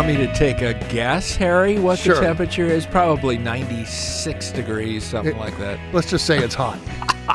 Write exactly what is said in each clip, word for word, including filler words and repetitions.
want me to take a guess, Harry, what Sure. the temperature is? Probably ninety-six degrees, something It- like that. Let's just say it's hot.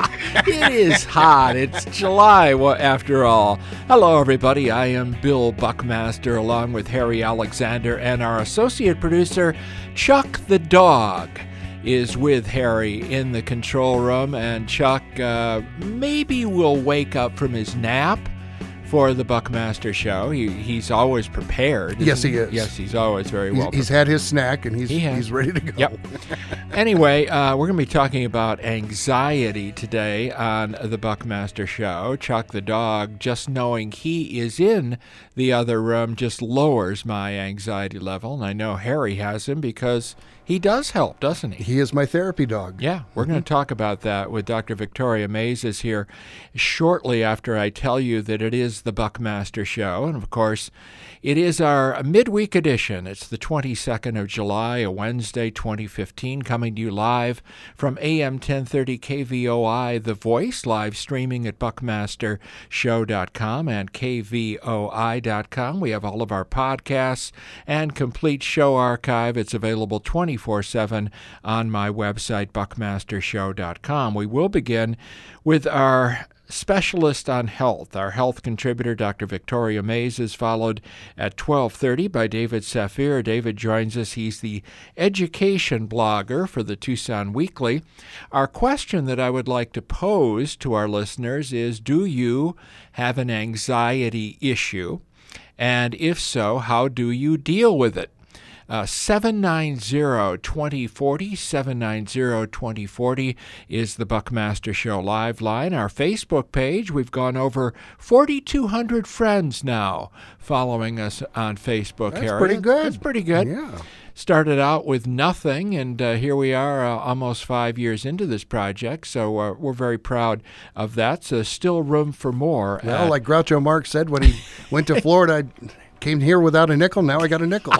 It is hot. It's July, wa- after all. Hello, everybody. I am Bill Buckmaster, along with Harry Alexander, and our associate producer, Chuck the dog, is with Harry in the control room. And Chuck uh, maybe will wake up from his nap for the Buckmaster Show. He, he's always prepared. Yes, isn't he is. Yes, he's always very He's, well he's had his snack, and he's He has. he's ready to go. Yep. Anyway, uh, we're going to be talking about anxiety today on the Buckmaster Show. Chuck the dog, just knowing he is in the other room just lowers my anxiety level. And I know Harry has him because he does help, doesn't he? He is my therapy dog. Yeah, we're going to talk about that with Doctor Victoria Mazes here shortly after I tell you that it is the Buckmaster Show. And, of course, it is our midweek edition. It's the twenty-second of July, a Wednesday, twenty fifteen, coming to you live from A M ten thirty K V O I, The Voice, live streaming at buckmaster show dot com and K V O I dot com. We have all of our podcasts and complete show archive. It's available twenty-four seven on my website, buckmaster show dot com. We will begin with our specialist on health. Our health contributor, Doctor Victoria Mazes, followed at twelve thirty by David Safir. David joins us. He's the education blogger for the Tucson Weekly. Our question that I would like to pose to our listeners is, do you have an anxiety issue? And if so, how do you deal with it? Uh, seven nine zero, two zero four zero, seven nine zero, two zero four zero is the Buckmaster Show live line. Our Facebook page, we've gone over forty-two hundred friends now following us on Facebook, That's Harry. pretty good. That's pretty good. Yeah. Started out with nothing, and uh, here we are uh, almost five years into this project, so uh, we're very proud of that. So still room for more. Well, Uh, like Groucho Marx said when he went to Florida, I came here without a nickel. Now I got a nickel.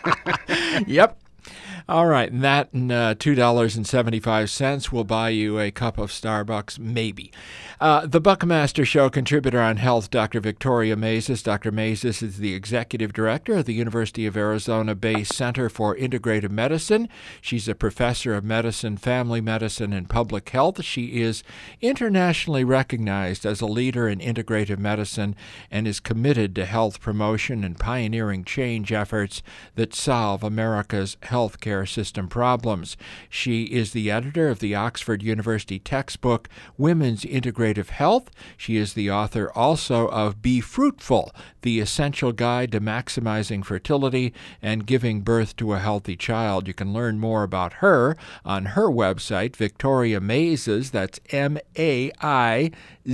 Yep. All right, and that and uh, two dollars and seventy-five cents will buy you a cup of Starbucks, maybe. Uh, the Buckmaster Show contributor on health, Doctor Victoria Mazes. Doctor Mazes is the executive director of the University of Arizona Bay Center for Integrative Medicine. She's a professor of medicine, family medicine, and public health. She is internationally recognized as a leader in integrative medicine and is committed to health promotion and pioneering change efforts that solve America's healthcare system problems. She is the editor of the Oxford University textbook, Women's Integrative Health. She is the author also of Be Fruitful, the essential guide to maximizing fertility and giving birth to a healthy child. You can learn more about her on her website, Victoria Mazes, that's M A I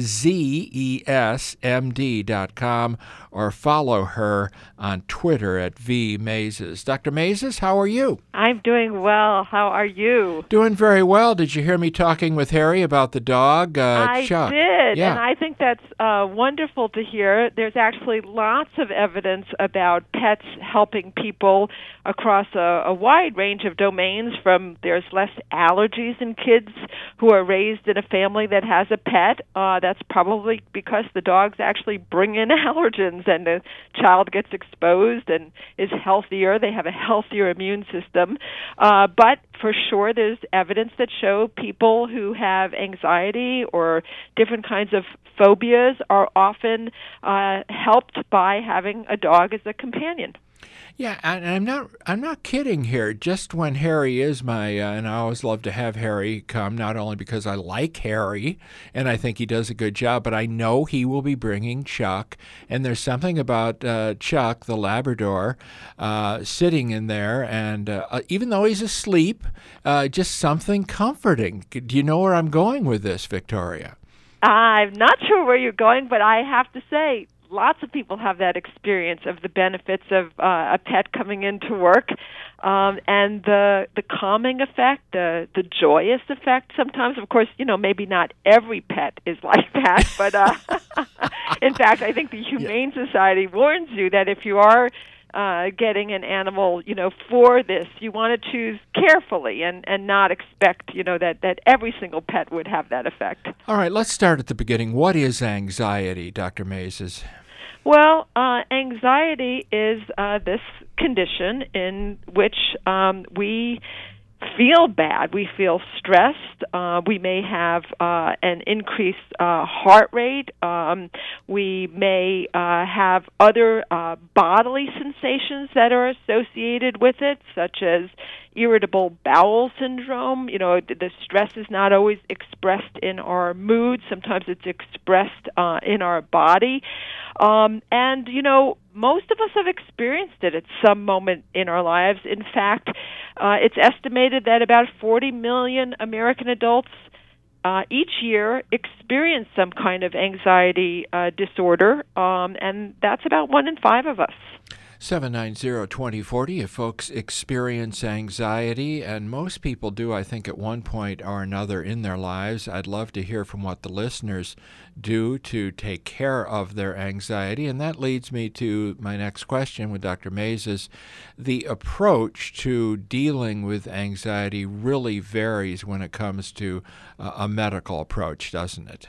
Z E S M D dot com, or follow her on Twitter at V Mazes. Doctor Mazes, how are you? I'm doing well. How are you? Doing very well. Did you hear me talking with Harry about the dog, uh, I Chuck? did, Yeah. and I think that's uh, wonderful to hear. There's actually lots of evidence about pets helping people across a, a wide range of domains. From there's less allergies in kids who are raised in a family that has a pet. Uh, that's probably because the dogs actually bring in allergens, and the child gets exposed and is healthier. They have a healthier immune system. Uh, but for sure, there's evidence that show people who have anxiety or different kinds of phobias are often uh, helped by having a dog as a companion. Yeah, and I'm not I'm not kidding here. Just when Harry is my, uh, and I always love to have Harry come, not only because I like Harry and I think he does a good job, but I know he will be bringing Chuck. And there's something about uh, Chuck, the Labrador, uh, sitting in there, and uh, even though he's asleep, uh, just something comforting. Do you know where I'm going with this, Victoria? I'm not sure where you're going, but I have to say, lots of people have that experience of the benefits of uh, a pet coming into work, um, and the the calming effect, the the joyous effect. Sometimes, of course, you know, maybe not every pet is like that, but uh, in fact, I think the Humane Society warns you that if you are uh, getting an animal, you know, for this, you want to choose carefully and, and not expect, you know, that, that every single pet would have that effect. All right, let's start at the beginning. What is anxiety, Doctor Mazes? Well, uh, anxiety is uh, this condition in which um, we feel bad. We feel stressed. Uh, we may have uh, an increased uh, heart rate. Um, we may uh, have other uh, bodily sensations that are associated with it, such as irritable bowel syndrome. You know, the stress is not always expressed in our mood. Sometimes it's expressed uh, in our body. Um, and, you know, most of us have experienced it at some moment in our lives. In fact, uh, it's estimated that about forty million American adults uh, each year experience some kind of anxiety uh, disorder, um, and that's about one in five of us. seven nine zero, two zero four zero if folks experience anxiety, and most people do, I think, at one point or another in their lives. I'd love to hear from what the listeners do to take care of their anxiety, and that leads me to my next question with Doctor Mays. The approach to dealing with anxiety really varies when it comes to uh, a medical approach, doesn't it?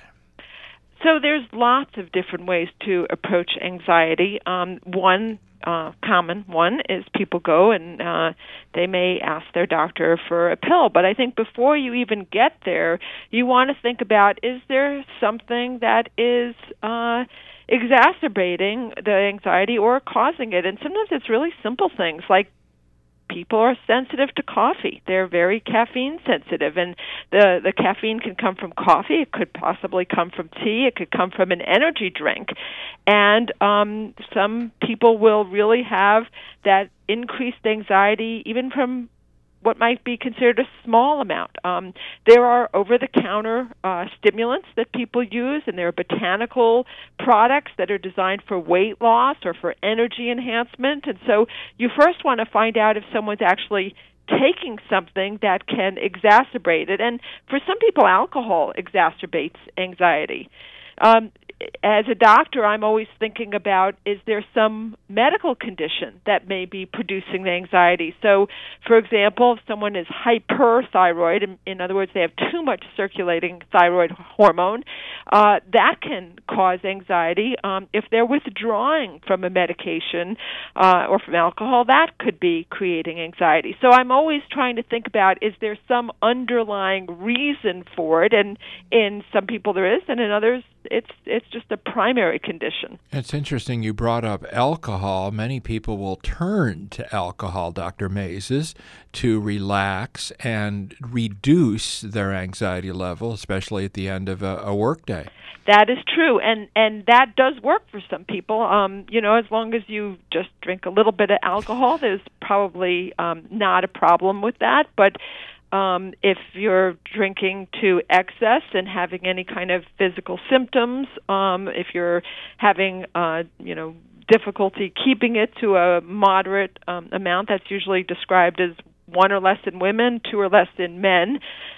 So there's lots of different ways to approach anxiety. Um, one Uh, common one is people go and uh, they may ask their doctor for a pill. But I think before you even get there, you want to think about, is there something that is uh, exacerbating the anxiety or causing it? And sometimes it's really simple things like people are sensitive to coffee. They're very caffeine sensitive, and the, the caffeine can come from coffee. It could possibly come from tea. It could come from an energy drink. And um, some people will really have that increased anxiety even from what might be considered a small amount. Um, there are over-the-counter uh, stimulants that people use, and there are botanical products that are designed for weight loss or for energy enhancement. And so you first want to find out if someone's actually taking something that can exacerbate it. And for some people, alcohol exacerbates anxiety. Um, as a doctor, I'm always thinking about, is there some medical condition that may be producing the anxiety? So, for example, if someone is hyperthyroid, in, in other words, they have too much circulating thyroid hormone, uh, that can cause anxiety. Um, if they're withdrawing from a medication uh, or from alcohol, that could be creating anxiety. So I'm always trying to think about, is there some underlying reason for it? And in some people there is, and in others it's it's just a primary condition. It's interesting you brought up alcohol. Many people will turn to alcohol, Doctor Mays, to relax and reduce their anxiety level, especially at the end of a, a workday. That is true, and and that does work for some people. Um, you know, as long as you just drink a little bit of alcohol, there's probably um, not a problem with that. But Um, if you're drinking to excess and having any kind of physical symptoms, um, if you're having, uh, you know, difficulty keeping it to a moderate um, amount, that's usually described as one or less in women, two or less in men.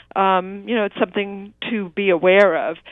Um, you know, it's something to be aware of.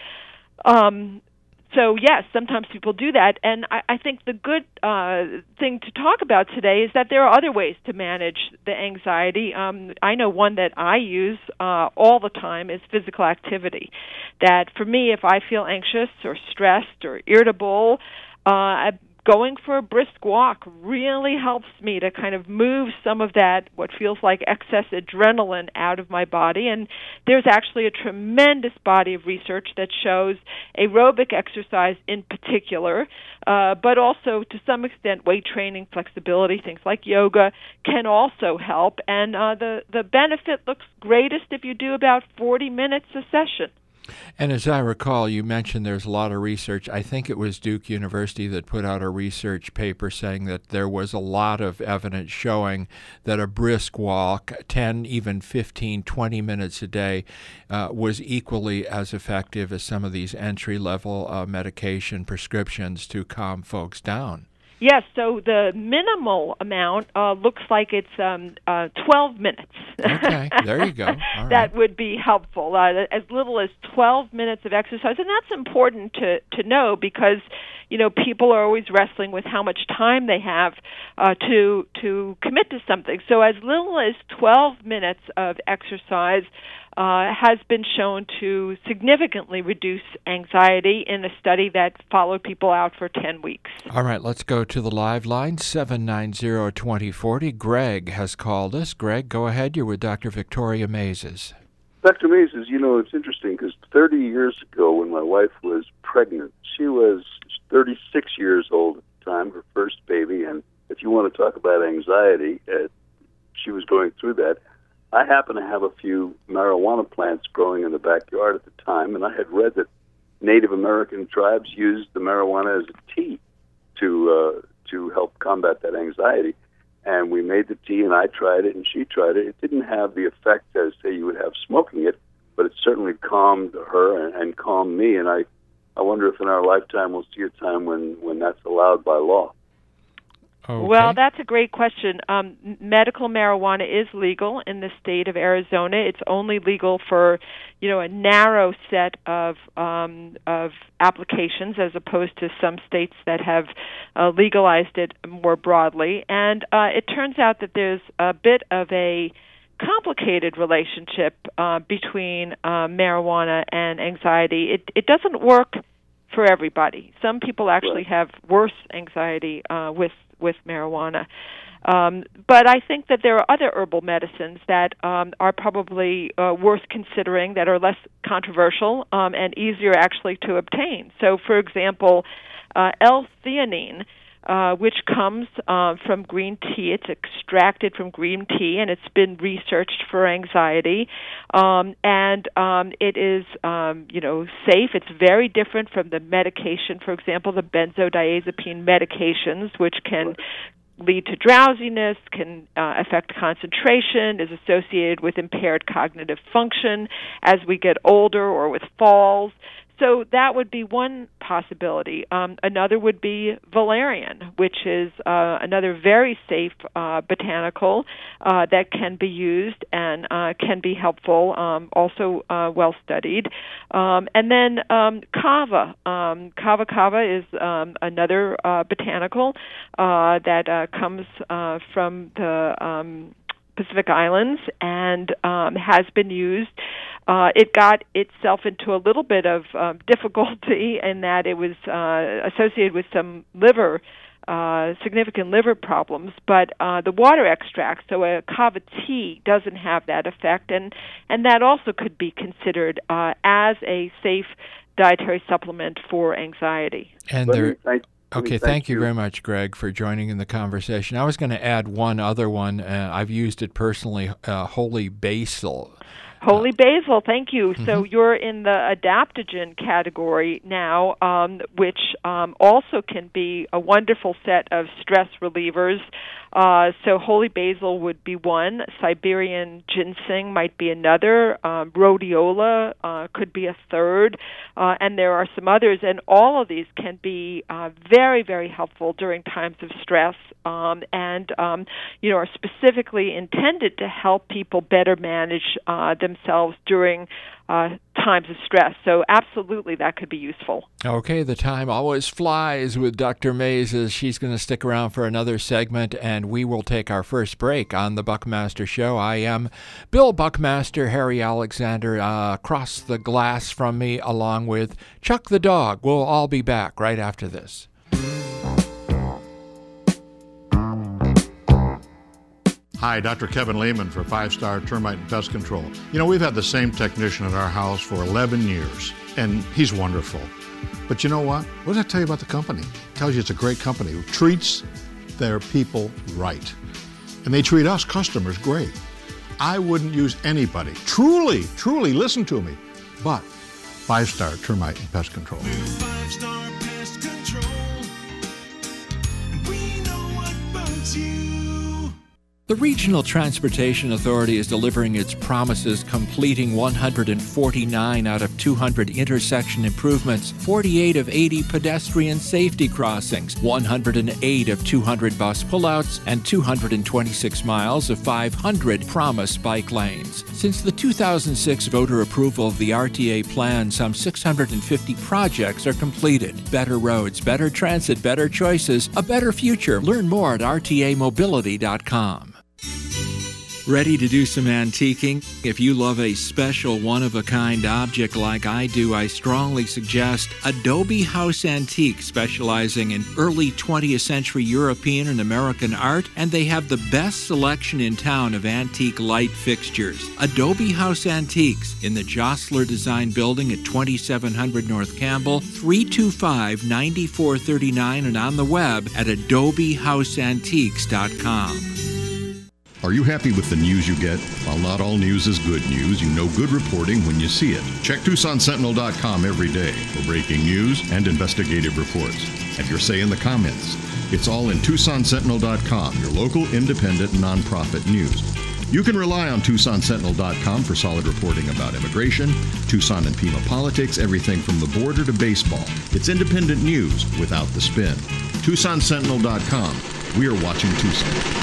Um, So, yes, sometimes people do that, and I, I think the good uh, thing to talk about today is that there are other ways to manage the anxiety. Um, I know one that I use uh, all the time is physical activity. That for me, if I feel anxious or stressed or irritable, uh, I going for a brisk walk really helps me to kind of move some of that, what feels like excess adrenaline, out of my body. And there's actually a tremendous body of research that shows aerobic exercise in particular, uh, but also to some extent weight training, flexibility, things like yoga can also help. And uh, the, the benefit looks greatest if you do about forty minutes a session. And as I recall, you mentioned there's a lot of research. I think it was Duke University that put out a research paper saying that there was a lot of evidence showing that a brisk walk, ten, even fifteen, twenty minutes a day, uh, was equally as effective as some of these entry-level uh, medication prescriptions to calm folks down. Yes, so the minimal amount uh, looks like it's um, uh, twelve minutes. Okay, there you go. All right. That would be helpful, uh, as little as twelve minutes of exercise. And that's important to, to know because, you know, people are always wrestling with how much time they have uh, to to commit to something. So as little as twelve minutes of exercise uh, has been shown to significantly reduce anxiety in a study that followed people out for ten weeks. All right, let's go to the live line, seven nine zero, two zero four zero. Greg has called us. Greg, go ahead. You're with Doctor Victoria Maizes. Doctor Maizes, you know, it's interesting because thirty years ago when my wife was pregnant, she was thirty-six years old at the time, her first baby, and if you want to talk about anxiety, uh, she was going through that. I happen to have a few marijuana plants growing in the backyard at the time, and I had read that Native American tribes used the marijuana as a tea to uh, to help combat that anxiety. And we made the tea, and I tried it, and she tried it. It didn't have the effect as, say, you would have smoking it, but it certainly calmed her and, and calmed me. And I, I wonder if in our lifetime we'll see a time when, when that's allowed by law. Okay. Well, that's a great question. Um, medical marijuana is legal in the state of Arizona. It's only legal for, you know, a narrow set of um, of applications, as opposed to some states that have uh, legalized it more broadly. And uh, it turns out that there's a bit of a complicated relationship uh, between uh, marijuana and anxiety. It it doesn't work for everybody. Some people actually have worse anxiety uh, with with marijuana. Um, but I think that there are other herbal medicines that um, are probably uh, worth considering, that are less controversial um, and easier actually to obtain. So, for example, uh, L-theanine, uh, which comes uh, from green tea. It's extracted from green tea, and it's been researched for anxiety. Um, and um, it is, um, you know, safe. It's very different from the medication, for example, the benzodiazepine medications, which can lead to drowsiness, can uh, affect concentration, is associated with impaired cognitive function as we get older, or with falls. So that would be one possibility. Um, another would be valerian, which is uh, another very safe uh, botanical uh, that can be used and uh, can be helpful, um, also uh, well studied. Um, and then um, kava. Um, kava kava is um, another uh, botanical uh, that uh, comes uh, from the um, Pacific Islands and um, has been used. Uh, it got itself into a little bit of um, difficulty in that it was uh, associated with some liver, uh, significant liver problems. But uh, the water extract, so a kava tea, doesn't have that effect, and and that also could be considered uh, as a safe dietary supplement for anxiety. And there. Okay, thank you very much, Greg, for joining in the conversation. I was going to add one other one. Uh, I've used it personally, uh, holy basil. Holy basil, thank you. Mm-hmm. So you're in the adaptogen category now, um, which um, also can be a wonderful set of stress relievers. Uh, so holy basil would be one. Siberian ginseng might be another. Um, rhodiola uh, could be a third. Uh, and there are some others. And all of these can be uh, very, very helpful during times of stress um, and, um, you know, are specifically intended to help people better manage uh, themselves during uh, times of stress. So absolutely that could be useful. Okay, the time always flies with Doctor Maizes. She's going to stick around for another segment, and we will take our first break on the Buckmaster Show. I am Bill Buckmaster, Harry Alexander, uh, across the glass from me, along with Chuck the dog. We'll all be back right after this. Hi, Doctor Kevin Lehman for Five Star Termite and Pest Control. You know, we've had the same technician at our house for eleven years, and he's wonderful. But you know what? What did I tell you about the company? It tells you it's a great company who treats their people right. And they treat us customers great. I wouldn't use anybody. Truly, truly, listen to me. But Five Star Termite and Pest Control. We're Five Star Pest Control. We know about you. The Regional Transportation Authority is delivering its promises, completing one hundred forty-nine out of two hundred intersection improvements, forty-eight of eighty pedestrian safety crossings, one hundred eight of two hundred bus pullouts, and two hundred twenty-six miles of five hundred promised bike lanes. Since the two thousand six voter approval of the R T A plan, some six hundred fifty projects are completed. Better roads, better transit, better choices, a better future. Learn more at R T A mobility dot com. Ready to do some antiquing? If you love a special one-of-a-kind object like I do, I strongly suggest Adobe House Antique, specializing in early twentieth century European and American art, and they have the best selection in town of antique light fixtures. Adobe House Antiques in the Jostler Design Building at twenty-seven hundred North Campbell, three two five, nine four three nine, and on the web at adobe house antiques dot com. Are you happy with the news you get? While not all news is good news, you know good reporting when you see it. Check Tucson Sentinel dot com every day for breaking news and investigative reports. Have your say in the comments. It's all in Tucson Sentinel dot com, your local independent nonprofit news. You can rely on Tucson Sentinel dot com for solid reporting about immigration, Tucson and Pima politics, everything from the border to baseball. It's independent news without the spin. Tucson Sentinel dot com. We are watching Tucson.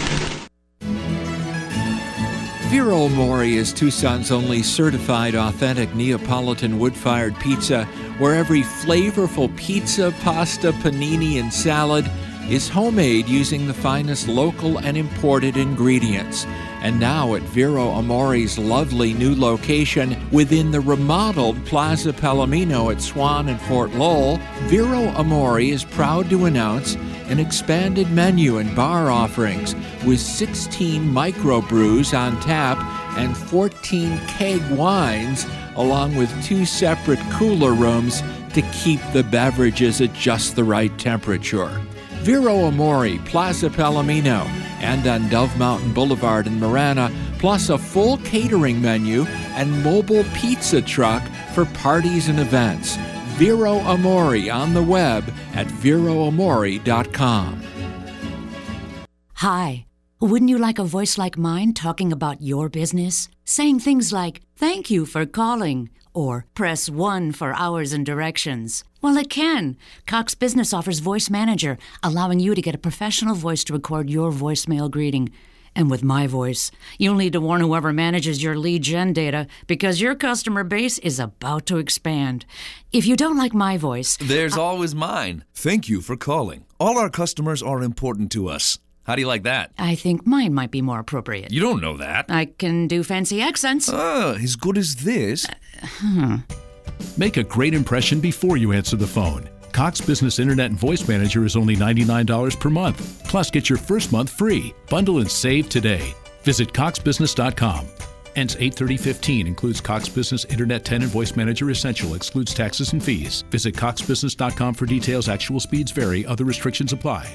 Vero Mori is Tucson's only certified authentic Neapolitan wood-fired pizza, where every flavorful pizza, pasta, panini, and salad is homemade using the finest local and imported ingredients. And now at Vero Amori's lovely new location within the remodeled Plaza Palomino at Swan and Fort Lowell, Vero Amori is proud to announce an expanded menu and bar offerings with sixteen microbrews on tap and fourteen keg wines, along with two separate cooler rooms to keep the beverages at just the right temperature. Vero Amori, Plaza Palomino, and on Dove Mountain Boulevard in Marana, plus a full catering menu and mobile pizza truck for parties and events. Vero Amori on the web at vero amori dot com. Hi. Wouldn't you like a voice like mine talking about your business? Saying things like, "Thank you for calling," or "Press one for hours and directions." Well, it can. Cox Business offers Voice Manager, allowing you to get a professional voice to record your voicemail greeting. And with my voice, you'll need to warn whoever manages your lead gen data because your customer base is about to expand. If you don't like my voice... There's I- always mine. Thank you for calling. All our customers are important to us. How do you like that? I think mine might be more appropriate. You don't know that. I can do fancy accents. Ah, as good as this. Uh, hmm. Make a great impression before you answer the phone. Cox Business Internet and Voice Manager is only ninety-nine dollars per month. Plus, get your first month free. Bundle and save today. Visit cox business dot com. Ends eight thirty fifteen. Includes Cox Business Internet ten and Voice Manager Essential. Excludes taxes and fees. Visit cox business dot com for details. Actual speeds vary. Other restrictions apply.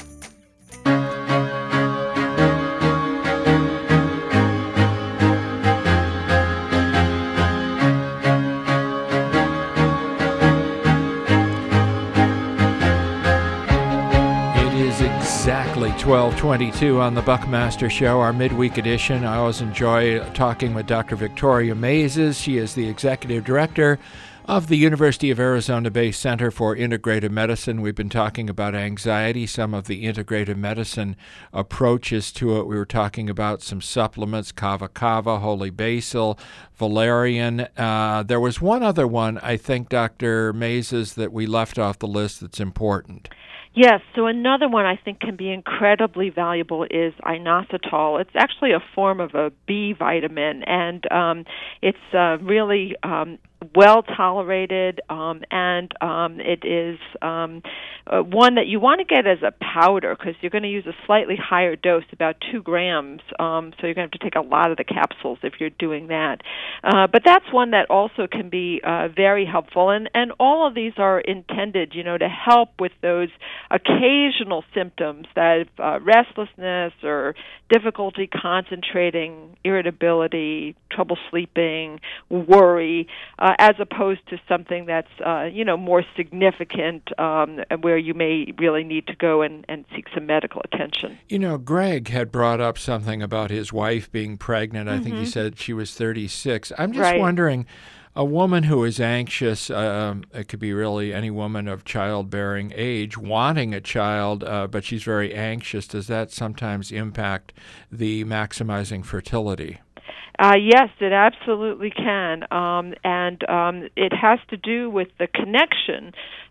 twelve twenty-two on the Buckmaster Show, our midweek edition. I always enjoy talking with Doctor Victoria Maizes. She is the Executive Director of the University of Arizona-based Center for Integrative Medicine. We've been talking about anxiety, some of the integrative medicine approaches to it. We were talking about some supplements, kava kava, holy basil, valerian. Uh, there was one other one, I think, Doctor Maizes, that we left off the list that's important. Yes, so another one I think can be incredibly valuable is inositol. It's actually a form of a B vitamin, and um, it's uh, really um, well tolerated, um, and um, it is um, uh, one that you want to get as a powder because you're going to use a slightly higher dose, about two grams, um, so you're going to have to take a lot of the capsules if you're doing that. Uh, but that's one that also can be uh, very helpful, and, and all of these are intended, you know, to help with those occasional symptoms that uh, restlessness or difficulty concentrating, irritability, trouble sleeping, worry, uh, as opposed to something that's, uh, you know, more significant um, where you may really need to go and, and seek some medical attention. You know, Greg had brought up something about his wife being pregnant. I mm-hmm. think he said she was thirty-six. I'm just right. wondering, a woman who is anxious, um, it could be really any woman of childbearing age, wanting a child, uh, but she's very anxious. Does that sometimes impact the maximizing fertility? Uh, yes, it absolutely can, um, and um, it has to do with the connection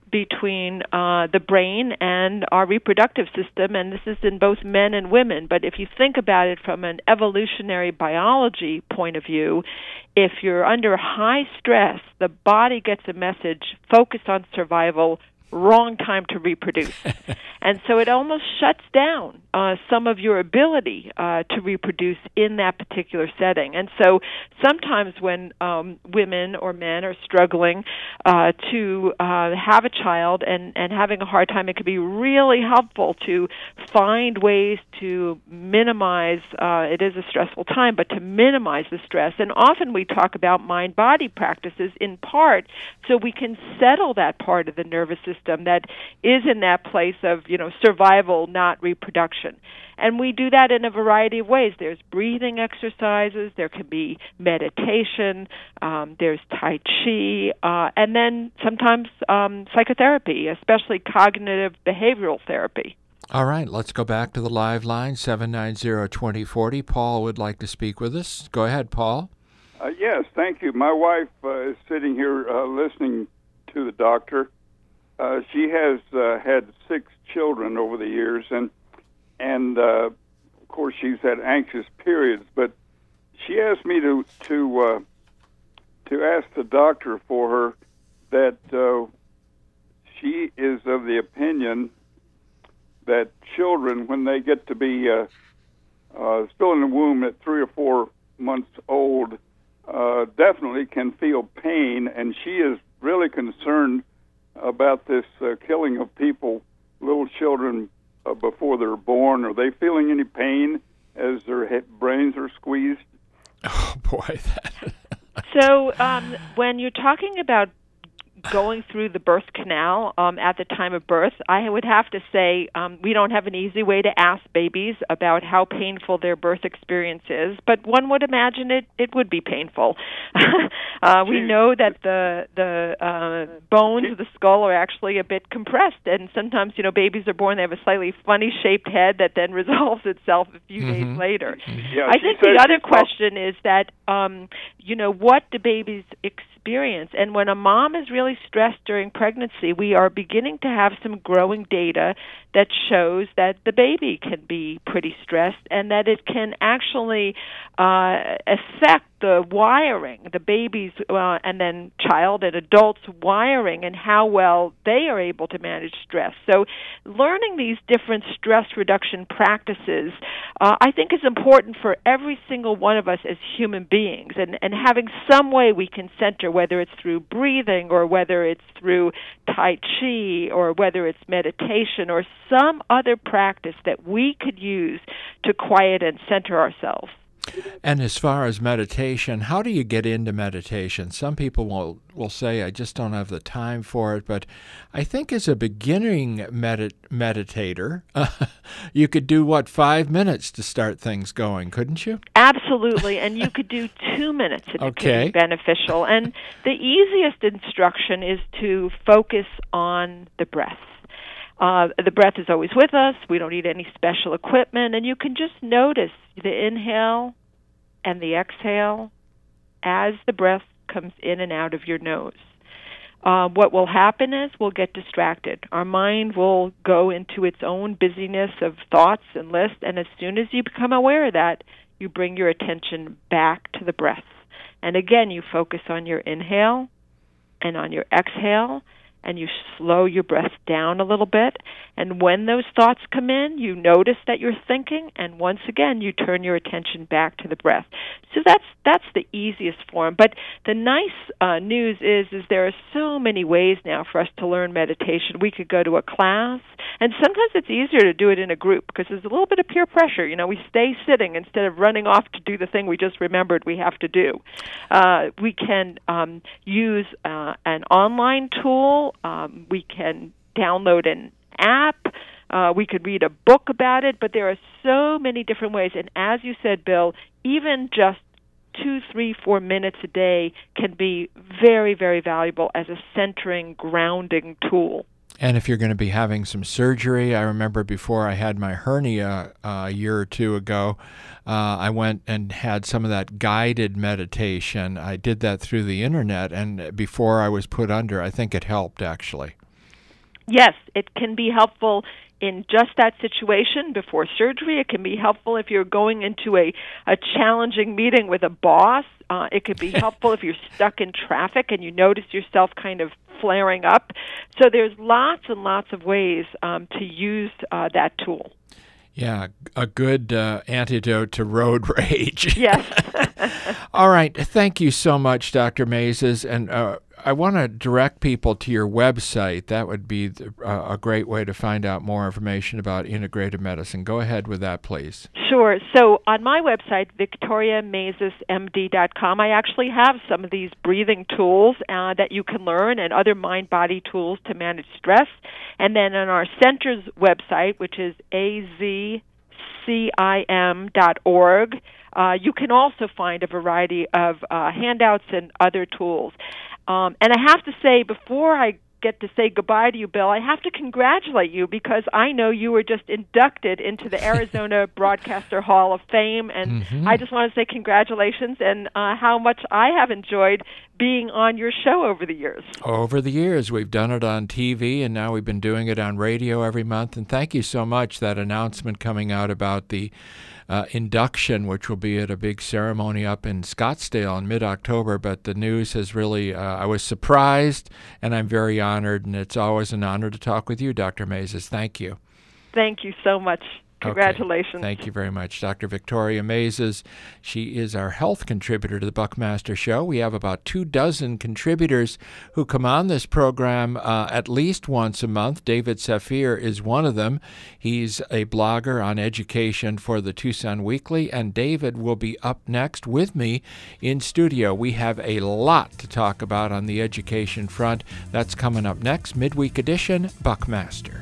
between uh, the brain and our reproductive system, and this is in both men and women. But if you think about it from an evolutionary biology point of view, if you're under high stress, the body gets a message, focus on survival, wrong time to reproduce. And so it almost shuts down uh, some of your ability uh, to reproduce in that particular setting. And so sometimes when um, women or men are struggling uh, to uh, have a child and, and having a hard time, it can be really helpful to find ways to minimize, uh, it is a stressful time, but to minimize the stress. And often we talk about mind-body practices in part so we can settle that part of the nervous system that is in that place of, you know, survival, not reproduction. And we do that in a variety of ways. There's breathing exercises, there can be meditation, um, there's Tai Chi, uh, and then sometimes um, psychotherapy, especially cognitive behavioral therapy. All right, let's go back to the live line, seven nine zero, two zero four zero. Paul would like to speak with us. Go ahead, Paul. Uh, yes, thank you. My wife uh, is sitting here uh, listening to the doctor. Uh, she has uh, had six children over the years, and and uh, of course she's had anxious periods. But she asked me to to uh, to ask the doctor for her that uh, she is of the opinion that children, when they get to be uh, uh, still in the womb at three or four months old, uh, definitely can feel pain, and she is really concerned about this uh, killing of people, little children, uh, before they're born. Are they feeling any pain as their he- brains are squeezed? Oh, boy. So um, when you're talking about going through the birth canal um, at the time of birth, I would have to say um, we don't have an easy way to ask babies about how painful their birth experience is, but one would imagine it, it would be painful. uh, we know that the the uh, bones of the skull are actually a bit compressed, and sometimes, you know, babies are born, they have a slightly funny-shaped head that then resolves itself a few mm-hmm. days later. Yeah, I think the other question is that, um, you know, what do babies experience? Experience. And when a mom is really stressed during pregnancy, we are beginning to have some growing data that shows that the baby can be pretty stressed and that it can actually uh, affect the wiring, the baby's uh, and then child and adult's wiring and how well they are able to manage stress. So learning these different stress reduction practices, uh, I think, is important for every single one of us as human beings, and, and having some way we can center, whether it's through breathing or whether it's through Tai Chi or whether it's meditation or some other practice that we could use to quiet and center ourselves. And as far as meditation, how do you get into meditation? Some people will, will say, I just don't have the time for it, but I think as a beginning medit- meditator, uh, you could do, what, five minutes to start things going, couldn't you? Absolutely, and you could do two minutes if okay. it could be beneficial. And the easiest instruction is to focus on the breath. Uh, the breath is always with us. We don't need any special equipment. And you can just notice the inhale and the exhale as the breath comes in and out of your nose. Uh, what will happen is we'll get distracted. Our mind will go into its own busyness of thoughts and lists. And as soon as you become aware of that, you bring your attention back to the breath. And again, you focus on your inhale and on your exhale, and you slow your breath down a little bit. And when those thoughts come in, you notice that you're thinking, and once again, you turn your attention back to the breath. So that's that's the easiest form. But the nice uh, news is, is there are so many ways now for us to learn meditation. We could go to a class, and sometimes it's easier to do it in a group because there's a little bit of peer pressure. You know, we stay sitting instead of running off to do the thing we just remembered we have to do. Uh, we can um, use uh, an online tool. Um, we can download an app. Uh, we could read a book about it, but there are so many different ways. And as you said, Bill, even just two, three, four minutes a day can be very, very valuable as a centering, grounding tool. And if you're going to be having some surgery, I remember before I had my hernia uh, a year or two ago, uh, I went and had some of that guided meditation. I did that through the internet, and before I was put under, I think it helped, actually. Yes, it can be helpful in just that situation before surgery. It can be helpful if you're going into a, a challenging meeting with a boss. Uh, it could be helpful if you're stuck in traffic and you notice yourself kind of flaring up. So there's lots and lots of ways um, to use uh, that tool. Yeah, a good uh, antidote to road rage. Yes. All right. Thank you so much, Doctor Mazes. And uh, I want to direct people to your website. That would be the, uh, a great way to find out more information about integrative medicine. Go ahead with that, please. Sure. So on my website, victoria mazes m d dot com, I actually have some of these breathing tools uh, that you can learn and other mind-body tools to manage stress. And then on our center's website, which is a z c i m dot org, uh, you can also find a variety of uh, handouts and other tools. Um, and I have to say, before I get to say goodbye to you, Bill, I have to congratulate you because I know you were just inducted into the Arizona Broadcaster Hall of Fame, and Mm-hmm. I just want to say congratulations and uh, how much I have enjoyed being on your show over the years. Over the years, we've done it on T V, and now we've been doing it on radio every month. And thank you so much, that announcement coming out about the Uh, induction, which will be at a big ceremony up in Scottsdale in mid-October. But the news has really, uh, I was surprised, and I'm very honored, and it's always an honor to talk with you, Doctor Mazes. Thank you. Thank you so much. Congratulations. Okay. Thank you very much, Doctor Victoria Mazes. She is our health contributor to the Buckmaster Show. We have about two dozen contributors who come on this program uh, at least once a month. David Safir is one of them. He's a blogger on education for the Tucson Weekly, and David will be up next with me in studio. We have a lot to talk about on the education front. That's coming up next, Midweek Edition, Buckmaster.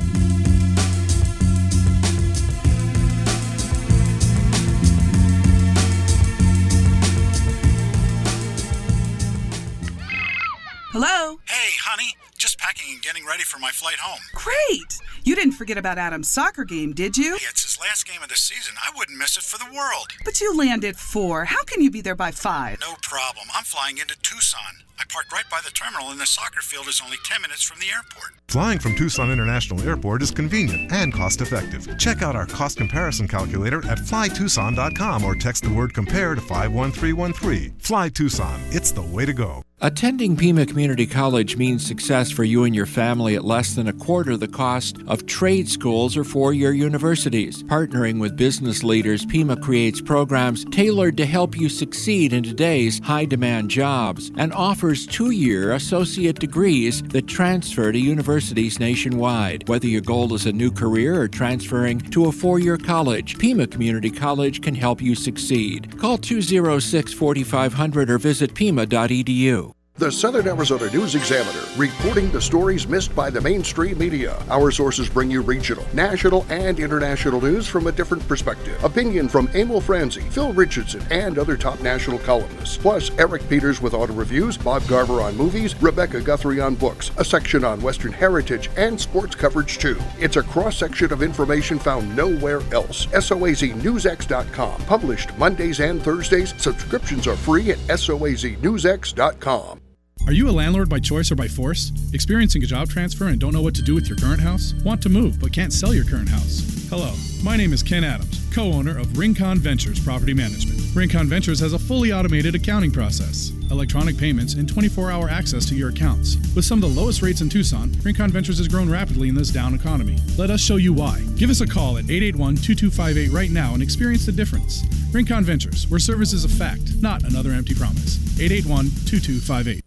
Hello? Hey, honey. Just packing and getting ready for my flight home. Great! You didn't forget about Adam's soccer game, did you? Hey, it's his last game of the season. I wouldn't miss it for the world. But you land at four. How can you be there by five? No problem. I'm flying into Tucson. I parked right by the terminal, and the soccer field is only ten minutes from the airport. Flying from Tucson International Airport is convenient and cost-effective. Check out our cost comparison calculator at fly tucson dot com or text the word COMPARE to five one three one three. Fly Tucson. It's the way to go. Attending Pima Community College means success for you and your family at less than a quarter the cost of trade schools or four-year universities. Partnering with business leaders, Pima creates programs tailored to help you succeed in today's high-demand jobs and offers two-year associate degrees that transfer to universities nationwide. Whether your goal is a new career or transferring to a four-year college, Pima Community College can help you succeed. Call two oh six, four five zero zero or visit pima dot e d u. The Southern Arizona News Examiner, reporting the stories missed by the mainstream media. Our sources bring you regional, national, and international news from a different perspective. Opinion from Emil Franzi, Phil Richardson, and other top national columnists. Plus, Eric Peters with auto reviews, Bob Garver on movies, Rebecca Guthrie on books, a section on Western heritage, and sports coverage too. It's a cross-section of information found nowhere else. S O A Z news x dot com. Published Mondays and Thursdays. Subscriptions are free at S O A Z news x dot com. Are you a landlord by choice or by force? Experiencing a job transfer and don't know what to do with your current house? Want to move but can't sell your current house? Hello, my name is Ken Adams, co-owner of Rincon Ventures Property Management. Rincon Ventures has a fully automated accounting process, electronic payments, and twenty-four hour access to your accounts. With some of the lowest rates in Tucson, Rincon Ventures has grown rapidly in this down economy. Let us show you why. Give us a call at eight eight one, two two five eight right now and experience the difference. Rincon Ventures, where service is a fact, not another empty promise. eight eight one, two two five eight.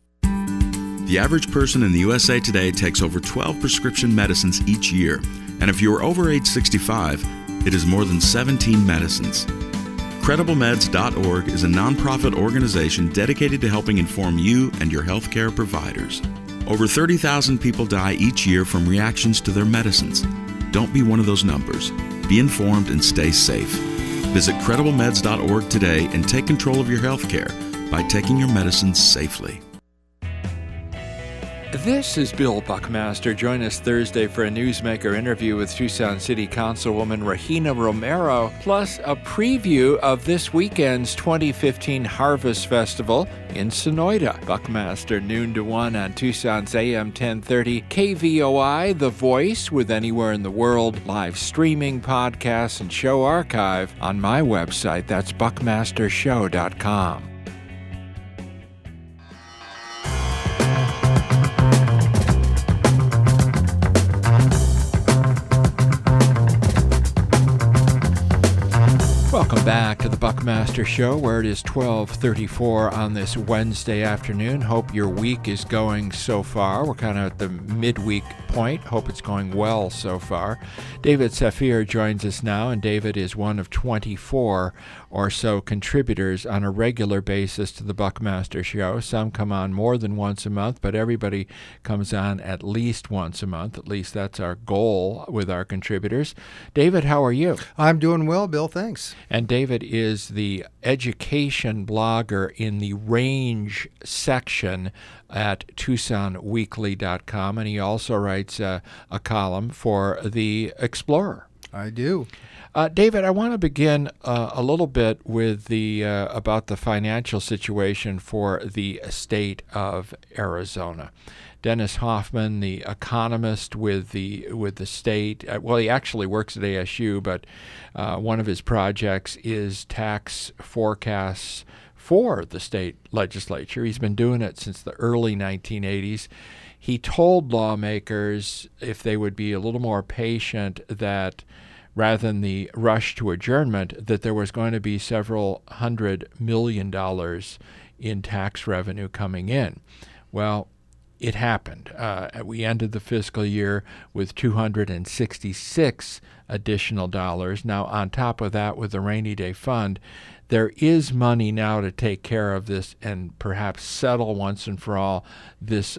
The average person in the U S A today takes over twelve prescription medicines each year, and if you are over age sixty-five, it is more than seventeen medicines. Credible Meds dot org is a nonprofit organization dedicated to helping inform you and your healthcare providers. Over thirty thousand people die each year from reactions to their medicines. Don't be one of those numbers. Be informed and stay safe. Visit Credible Meds dot org today and take control of your healthcare by taking your medicines safely. This is Bill Buckmaster. Join us Thursday for a Newsmaker interview with Tucson City Councilwoman Regina Romero, plus a preview of this weekend's twenty fifteen Harvest Festival in Sonoyta. Buckmaster, noon to one on Tucson's A M ten thirty, K V O I, The Voice, with Anywhere in the World, live streaming, podcasts, and show archive on my website. That's buckmaster show dot com. Welcome back to the Buckmaster Show, where it is twelve thirty-four on this Wednesday afternoon. Hope your week is going so far. We're kind of at the midweek point. Hope it's going well so far. David Safir joins us now, and David is one of twenty-four or so contributors on a regular basis to the Buckmaster Show. Some come on more than once a month, but everybody comes on at least once a month. At least that's our goal with our contributors. David, how are you? I'm doing well, Bill. Thanks. And David is the education blogger in the Range section at Tucson Weekly dot com, and he also writes uh, a column for the Explorer. I do. Uh, David, I want to begin uh, a little bit with the uh, about the financial situation for the state of Arizona. Dennis Hoffman, the economist with the with the state, uh, well, he actually works at A S U, but uh, one of his projects is tax forecasts for the state legislature. He's been doing it since the early nineteen eighties. He told lawmakers, if they would be a little more patient, that rather than the rush to adjournment, that there was going to be several hundred million dollars in tax revenue coming in. Well, it happened. Uh, we ended the fiscal year with two hundred sixty-six additional dollars. Now, on top of that, with the Rainy Day Fund, there is money now to take care of this and perhaps settle once and for all this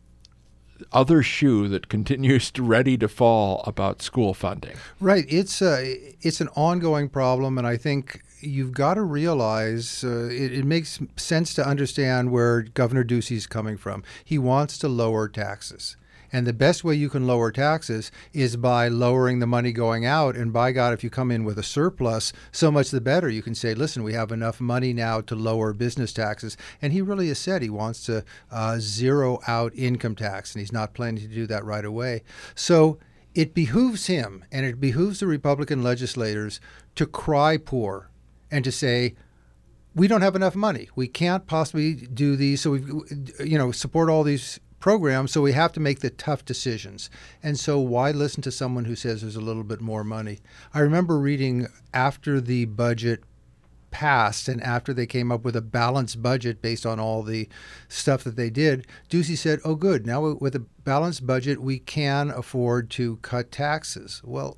other shoe that continues to ready to fall about school funding. Right. It's a, it's an ongoing problem, and I think you've got to realize uh, it, it makes sense to understand where Governor Ducey's coming from. He wants to lower taxes. And the best way you can lower taxes is by lowering the money going out. And by God, if you come in with a surplus, so much the better. You can say, listen, we have enough money now to lower business taxes. And he really has said he wants to uh, zero out income tax, and he's not planning to do that right away. So it behooves him, and it behooves the Republican legislators to cry poor and to say, we don't have enough money. We can't possibly do these. So we, you know, support all these programs, so we have to make the tough decisions. And so why listen to someone who says there's a little bit more money? I remember reading after the budget passed and after they came up with a balanced budget based on all the stuff that they did, Ducey said, oh, good, now with a balanced budget, we can afford to cut taxes. Well,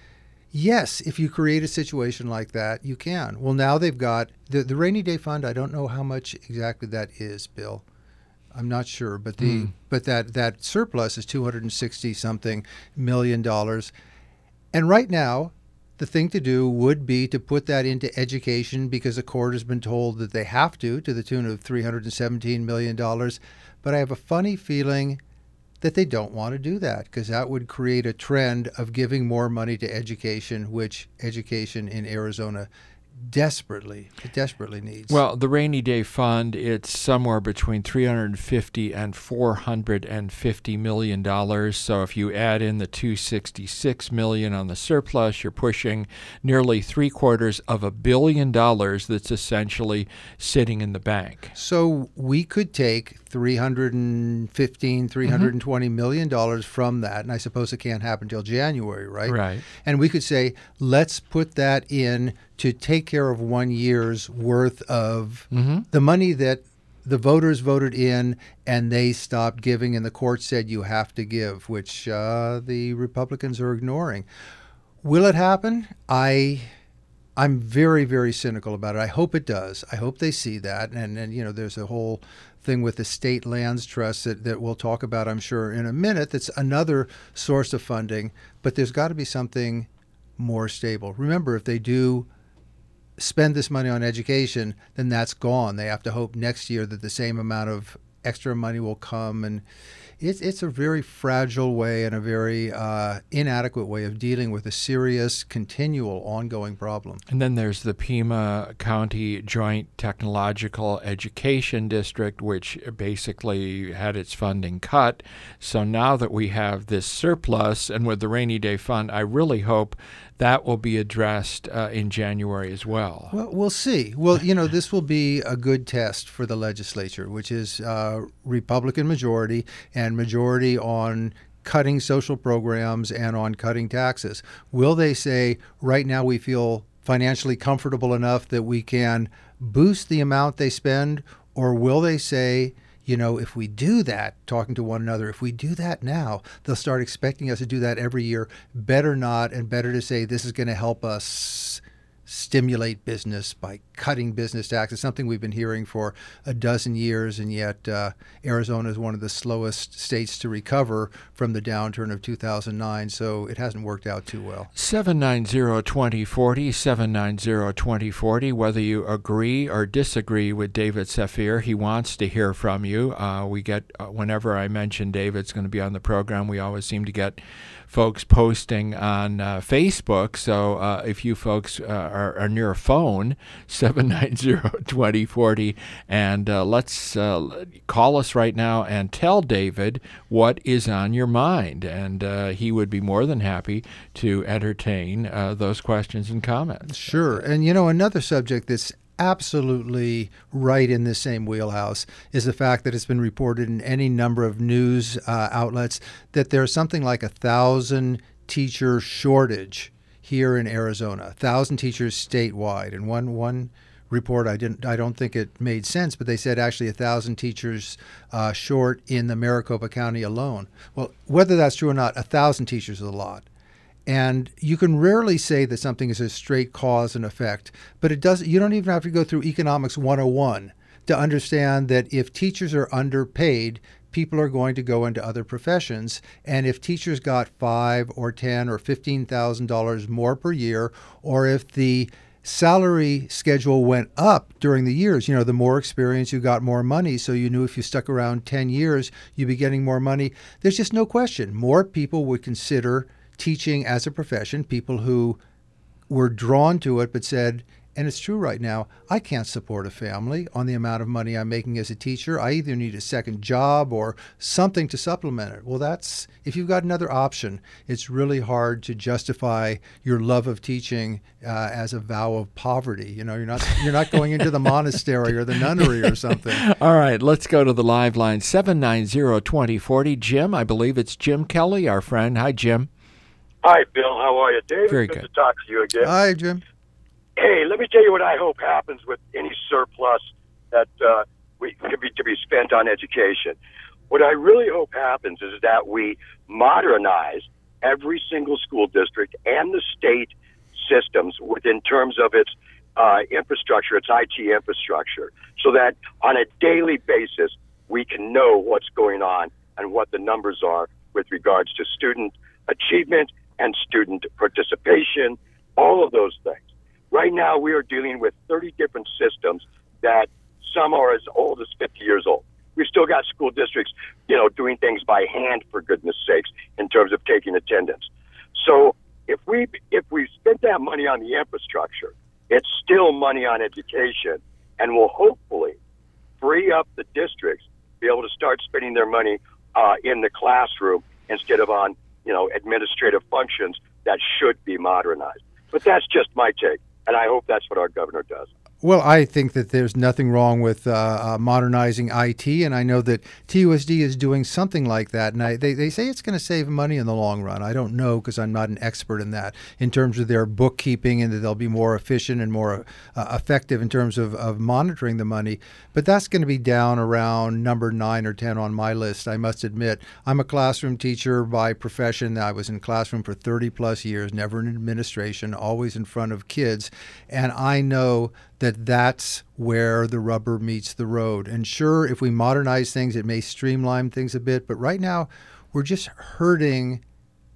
yes, if you create a situation like that, you can. Well, now they've got the, the Rainy Day Fund. I don't know how much exactly that is, Bill. I'm not sure, but the mm. but that, that surplus is two hundred sixty something million dollars. And right now, the thing to do would be to put that into education, because the court has been told that they have to, to the tune of three hundred seventeen million dollars. But I have a funny feeling that they don't want to do that, because that would create a trend of giving more money to education, which education in Arizona desperately, desperately needs. Well, the Rainy Day Fund, it's somewhere between three hundred fifty and four hundred fifty million dollars. So if you add in the two hundred sixty-six million dollars on the surplus, you're pushing nearly three quarters of a billion dollars that's essentially sitting in the bank. So we could take three hundred fifteen, three hundred twenty mm-hmm. million dollars from that, and I suppose it can't happen until January, right? Right. And we could say, let's put that in to take care of one year's worth of mm-hmm. the money that the voters voted in and they stopped giving, and the court said you have to give, which uh, the Republicans are ignoring. Will it happen? I, I'm very, very cynical about it. I hope it does. I hope they see that. And, and you know, there's a whole thing with the state lands trust that, that we'll talk about, I'm sure, in a minute. That's another source of funding. But there's got to be something more stable. Remember, if they do spend this money on education, then that's gone. They have to hope next year that the same amount of extra money will come. And it's it's a very fragile way and a very uh, inadequate way of dealing with a serious, continual, ongoing problem. And then there's the Pima County Joint Technological Education District, which basically had its funding cut. So now that we have this surplus, and with the rainy day fund, I really hope that will be addressed uh, in January as well. Well, we'll see. Well, you know, this will be a good test for the legislature, which is uh, Republican majority and majority on cutting social programs and on cutting taxes. Will they say, right now we feel financially comfortable enough that we can boost the amount they spend, or will they say, you know, if we do that, talking to one another, if we do that now, they'll start expecting us to do that every year. Better not, and better to say this is going to help us stimulate business by cutting business taxes, something we've been hearing for a dozen years, and yet uh, Arizona is one of the slowest states to recover from the downturn of two thousand nine, so it hasn't worked out too well. seven nine zero, two zero four zero, seven nine zero, two zero four zero, whether you agree or disagree with David Saphir, he wants to hear from you. Uh, we get, uh, whenever I mention David's going to be on the program, we always seem to get folks posting on uh, Facebook. So uh, if you folks uh, are, are near a phone, seven nine zero, two zero four zero, and uh, let's uh, call us right now and tell David what is on your mind. And uh, he would be more than happy to entertain uh, those questions and comments. Sure. And, you know, another subject that's absolutely right in this same wheelhouse is the fact that it's been reported in any number of news uh, outlets that there's something like a thousand teacher shortage here in Arizona, a thousand teachers statewide. And one one report, I didn't, I don't think it made sense, but they said actually a thousand teachers uh, short in the Maricopa County alone. Well, whether that's true or not, a thousand teachers is a lot. And you can rarely say that something is a straight cause and effect, but it does. You don't even have to go through Economics one oh one to understand that if teachers are underpaid, people are going to go into other professions. And if teachers got five or ten or fifteen thousand dollars more per year, or if the salary schedule went up during the years, you know, the more experience you got, more money. So you knew if you stuck around ten years, you'd be getting more money. There's just no question. More people would consider teaching as a profession, people who were drawn to it but said, and it's true right now, I can't support a family on the amount of money I'm making as a teacher. I either need a second job or something to supplement it. Well, that's, if you've got another option, it's really hard to justify your love of teaching uh, as a vow of poverty. You know, you're not you're not going into the monastery or the nunnery or something. All right, let's go to the live line, seven nine zero, two zero four zero. Jim, I believe it's Jim Kelly, our friend. Hi, Jim. Hi, Bill. How are you? David, Very good, good to talk to you again. Hi, Jim. Hey, let me tell you what I hope happens with any surplus that uh, we could be to be spent on education. What I really hope happens is that we modernize every single school district and the state systems within terms of its uh, infrastructure, its I T infrastructure, so that on a daily basis we can know what's going on and what the numbers are with regards to student achievement and student participation, all of those things. Right now, we are dealing with thirty different systems that some are as old as fifty years old. We've still got school districts, you know, doing things by hand, for goodness sakes, in terms of taking attendance. So if we if we spent that money on the infrastructure, it's still money on education, and will hopefully free up the districts to be able to start spending their money uh, in the classroom instead of on, you know, administrative functions that should be modernized. But that's just my take, and I hope that's what our governor does. Well, I think that there's nothing wrong with uh, uh, modernizing I T, and I know that T U S D is doing something like that. And I, they, they say it's going to save money in the long run. I don't know because I'm not an expert in that, in terms of their bookkeeping, and that they'll be more efficient and more uh, effective in terms of, of monitoring the money. But that's going to be down around number nine or ten on my list, I must admit. I'm a classroom teacher by profession. I was in classroom for thirty plus years, never in administration, always in front of kids. And I know that that's where the rubber meets the road. And sure, if we modernize things, it may streamline things a bit. But right now, we're just hurting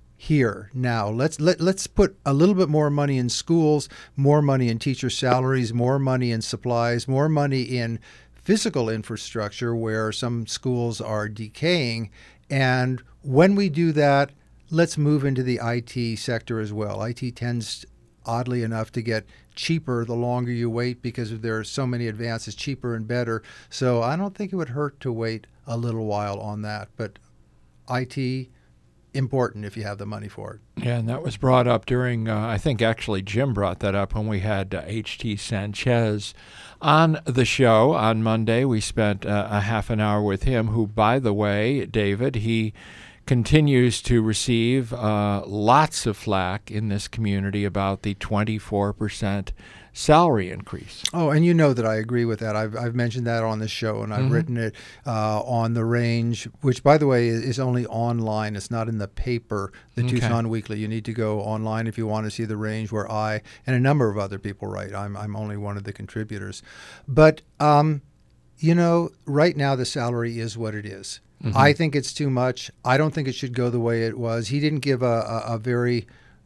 here now. Let's let, let's put a little bit more money in schools, more money in teacher salaries, more money in supplies, more money in physical infrastructure where some schools are decaying, And when we do that, let's move into the I T sector as well. I T tends, oddly enough, to get cheaper the longer you wait because there are so many advances, cheaper and better. So I don't think it would hurt to wait a little while on that. But I T, important if you have the money for it. Yeah, and that was brought up during, uh, I think actually Jim brought that up when we had uh, H T Sanchez on the show on Monday. We spent uh, a half an hour with him, who, by the way, David, he continues to receive uh, lots of flack in this community about the twenty-four percent salary increase. Oh, and you know that I agree with that. I've, I've mentioned that on the show, and I've Mm-hmm. written it uh, on The Range, which, by the way, is only online. It's not in the paper, the Okay. Tucson Weekly. You need to go online if you want to see The Range, where I and a number of other people write. I'm, I'm only one of the contributors. But, um, you know, right now the salary is what it is. Mm-hmm. I think it's too much. I don't think it should go the way it was. He didn't give a, a, a very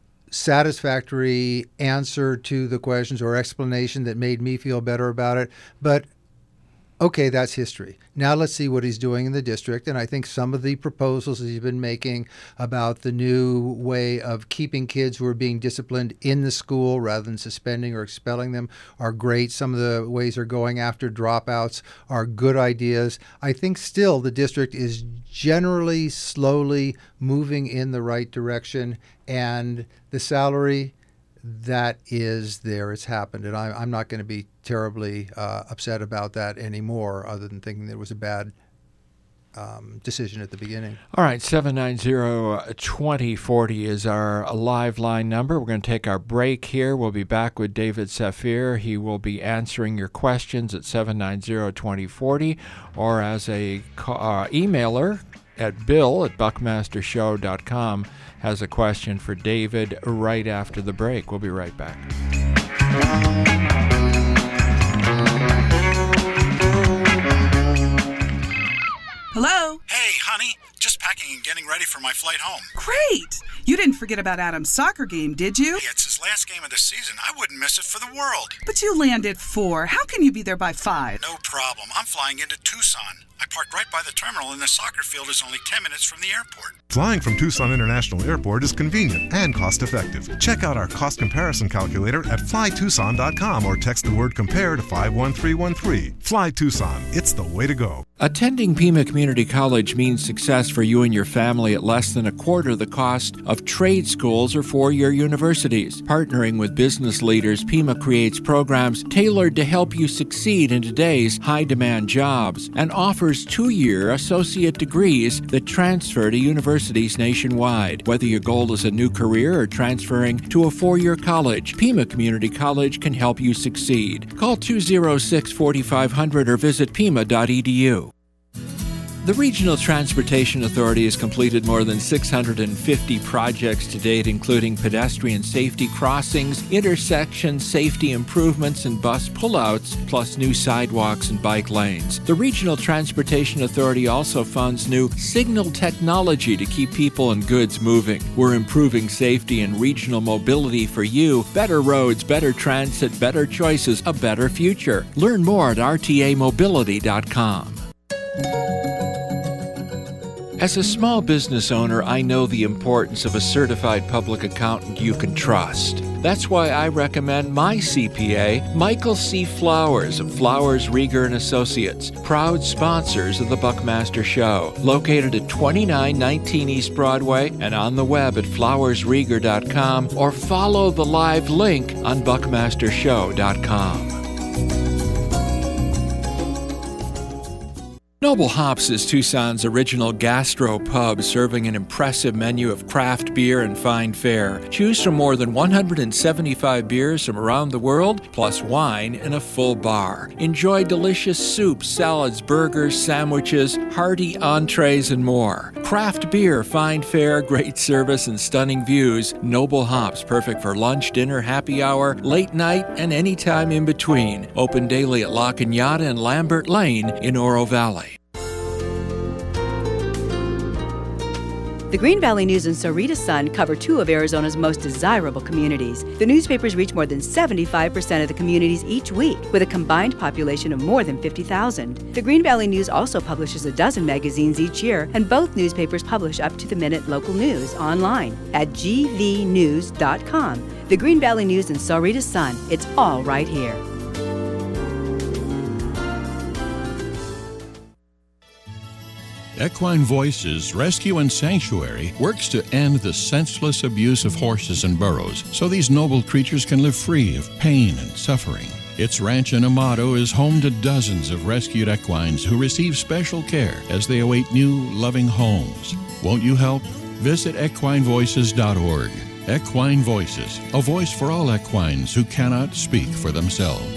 satisfactory answer to the questions or explanation that made me feel better about it. But okay, that's history. Now let's see what he's doing in the district. And I think some of the proposals that he's been making about the new way of keeping kids who are being disciplined in the school rather than suspending or expelling them are great. Some of the ways they're going after dropouts are good ideas. I think still the district is generally slowly moving in the right direction, and the salary, that is there. It's happened, and I, I'm not going to be terribly uh, upset about that anymore, other than thinking that it was a bad um, decision at the beginning. All right, seven nine zero, two zero four zero is our live line number. We're going to take our break here. We'll be back with David Saphir. He will be answering your questions at seven nine zero, two zero four zero or as a uh, emailer at bill at buckmaster show dot com has a question for David right after the break. We'll be right back. Hello? Hey, honey. Just packing and getting ready for my flight home. Great! You didn't forget about Adam's soccer game, did you? Hey, it's his last game of the season. I wouldn't miss it for the world. But you land at four. How can you be there by five? No problem. I'm flying into Tucson. I parked right by the terminal, and the soccer field is only ten minutes from the airport. Flying from Tucson International Airport is convenient and cost-effective. Check out our cost comparison calculator at fly tucson dot com or text the word compare to five one three one three. Fly Tucson. It's the way to go. Attending Pima Community College means success for you and your family at less than a quarter the cost of trade schools or four-year universities. Partnering with business leaders, Pima creates programs tailored to help you succeed in today's high-demand jobs and offers two-year associate degrees that transfer to universities nationwide. Whether your goal is a new career or transferring to a four-year college, Pima Community College can help you succeed. Call two oh six, four five zero zero or visit pima dot e d u. The Regional Transportation Authority has completed more than six hundred fifty projects to date, including pedestrian safety crossings, intersection safety improvements, and bus pullouts, plus new sidewalks and bike lanes. The Regional Transportation Authority also funds new signal technology to keep people and goods moving. We're improving safety and regional mobility for you. Better roads, better transit, better choices, a better future. Learn more at r t a mobility dot com. As a small business owner, I know the importance of a certified public accountant you can trust. That's why I recommend my C P A, Michael C. Flowers of Flowers, Rieger and Associates, proud sponsors of the Buckmaster Show, located at twenty-nine nineteen East Broadway and on the web at flowers rieger dot com or follow the live link on buckmaster show dot com. Noble Hops is Tucson's original gastro pub, serving an impressive menu of craft beer and fine fare. Choose from more than one hundred seventy-five beers from around the world, plus wine and a full bar. Enjoy delicious soups, salads, burgers, sandwiches, hearty entrees, and more. Craft beer, fine fare, great service, and stunning views. Noble Hops, perfect for lunch, dinner, happy hour, late night, and any time in between. Open daily at La Cañada and Lambert Lane in Oro Valley. The Green Valley News and Sarita Sun cover two of Arizona's most desirable communities. The newspapers reach more than seventy-five percent of the communities each week, with a combined population of more than fifty thousand. The Green Valley News also publishes a dozen magazines each year, and both newspapers publish up-to-the-minute local news online at g v news dot com. The Green Valley News and Sarita Sun. It's all right here. Equine Voices Rescue and Sanctuary works to end the senseless abuse of horses and burros so these noble creatures can live free of pain and suffering. Its ranch in Amado is home to dozens of rescued equines who receive special care as they await new, loving homes. Won't you help? Visit equine voices dot org. Equine Voices, a voice for all equines who cannot speak for themselves.